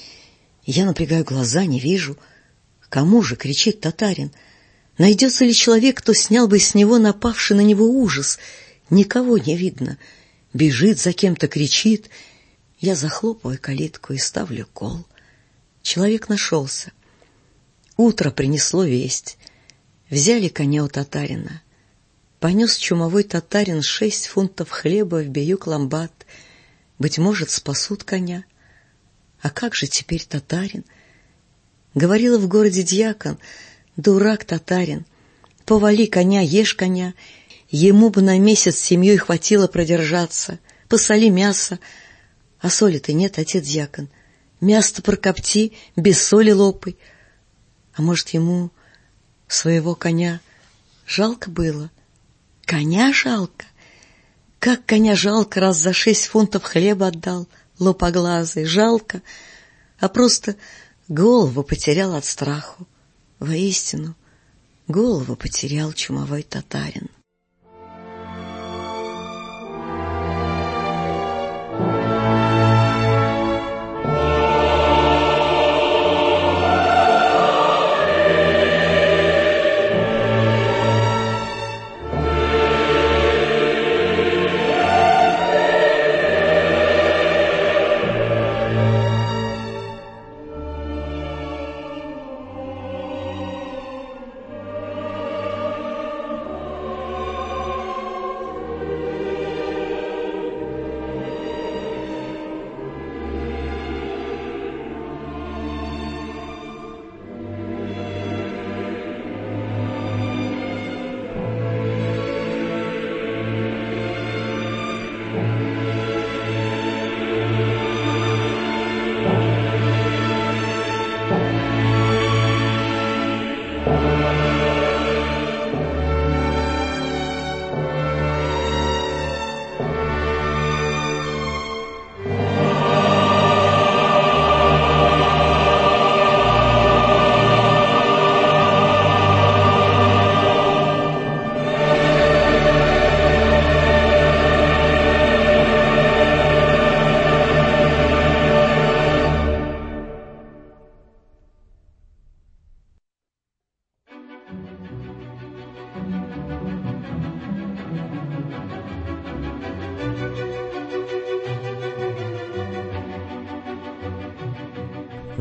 Я напрягаю глаза, не вижу. Кому же кричит татарин? Найдется ли человек, кто снял бы с него напавший на него ужас? Никого не видно. Бежит за кем-то, кричит. Я захлопываю калитку и ставлю кол. Человек нашелся. Утро принесло весть. Взяли коня у татарина. Понес чумовой татарин шесть фунтов хлеба в Беюк-Ламбат. Быть может, спасут коня. А как же теперь татарин? Говорила в городе дьякон: дурак татарин, повали коня, ешь коня. Ему бы на месяц с семьей хватило продержаться. Посоли мясо. А соли-то нет, отец дьякон. Мясо прокопти, без соли лопай. А может, ему своего коня жалко было? Коня жалко? Как коня жалко, раз за шесть фунтов хлеба отдал, лопоглазый, жалко, а просто голову потерял от страху. Воистину, голову потерял чумовой татарин.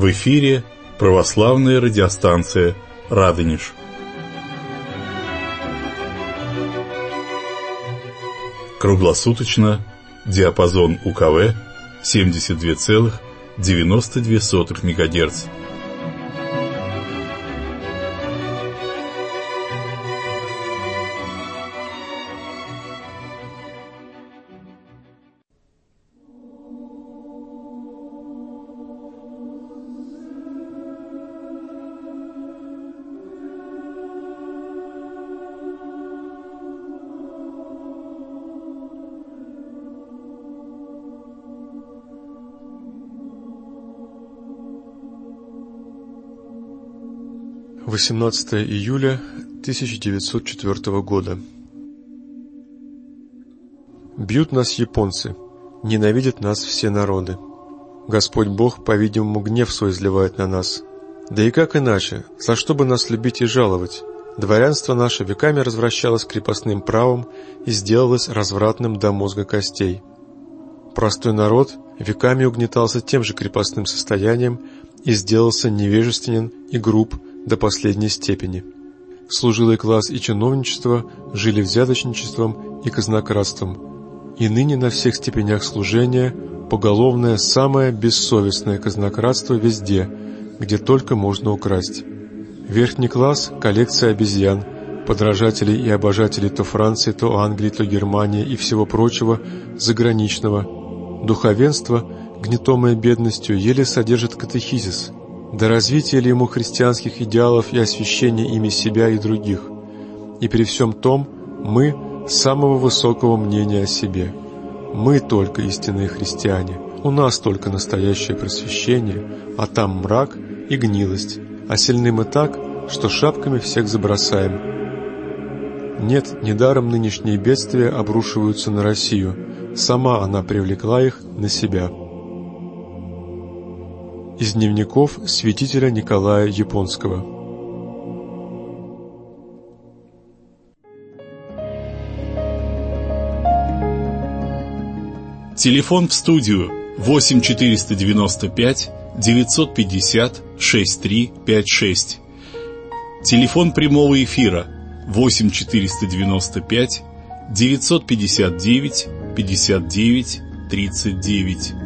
В эфире православная радиостанция «Радонеж». Круглосуточно диапазон У Ка В семьдесят два целых девяносто две сотых мегагерц. восемнадцатое июля тысяча девятьсот четвёртого года. Бьют нас японцы, ненавидят нас все народы. Господь Бог, по-видимому, гнев свой изливает на нас. Да и как иначе, за что бы нас любить и жаловать? Дворянство наше веками развращалось крепостным правом и сделалось развратным до мозга костей. Простой народ веками угнетался тем же крепостным состоянием и сделался невежественен и груб до последней степени. Служилый класс и чиновничество жили взяточничеством и казнократством, и ныне на всех степенях служения поголовное самое бессовестное казнократство везде, где только можно украсть. Верхний класс – коллекция обезьян, подражателей и обожателей то Франции, то Англии, то Германии и всего прочего заграничного. Духовенство, гнетомое бедностью, еле содержит катехизис. До развития ли ему христианских идеалов и освящения ими себя и других? И при всем том мы самого высокого мнения о себе. Мы только истинные христиане, у нас только настоящее просвещение, а там мрак и гнилость, а сильны мы так, что шапками всех забросаем. Нет, недаром нынешние бедствия обрушиваются на Россию, сама она привлекла их на себя. Из дневников святителя Николая Японского. Телефон в студию восемь четыреста девяносто пять девятьсот пятьдесят шестьдесят три пятьдесят шесть. Телефон прямого эфира восемь четыреста девяносто пять девятьсот пятьдесят девять пятьдесят девять тридцать девять.